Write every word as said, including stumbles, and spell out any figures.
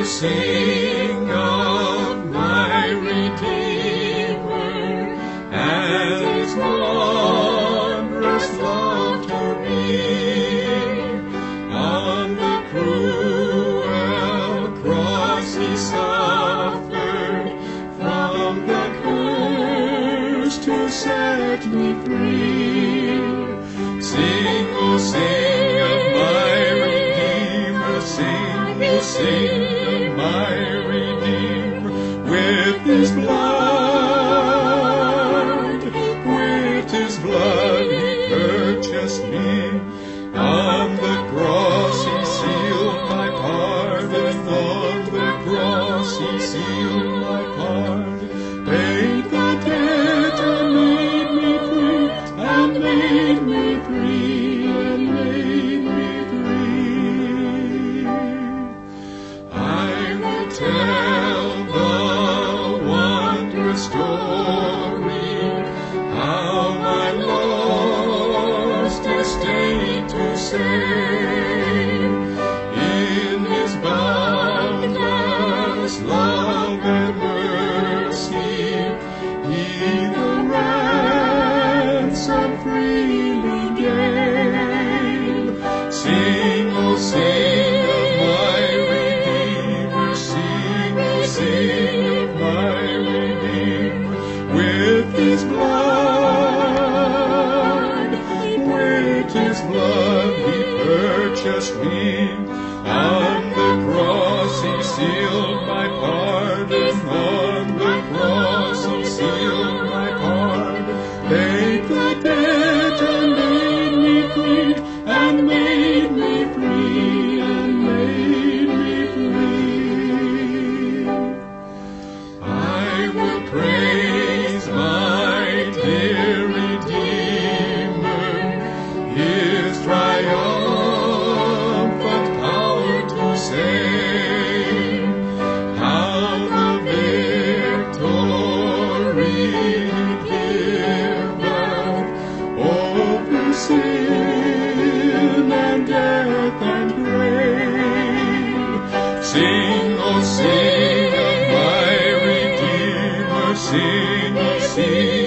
sing of my Redeemer and His wondrous love to me. On the cruel cross He suffered from the curse to set me free. Sing, oh sing of my Redeemer, sing, oh sing of my Redeemer. With His blood, with His blood He purchased me. On the cross He sealed my pardon, on the cross He sealed my pardon. Paid the debt and made me free, and made me free, and made me free. I will tell the wondrous story, how my lost estate to save. In His boundless love and mercy, He the ransom freely gave. Sing, oh sing of my Redeemer, sing, oh sing of my Redeemer. With His blood, with His blood He purchased me. On the cross He sealed my pardon, on the cross He sealed my pardon. Paid the debt and made me free, and made me free, and made me free. I will praise my dear Redeemer, His triumphant power to save. How the victory given over sin and death and grave. Sing, oh sing of my Redeemer, sing, oh sing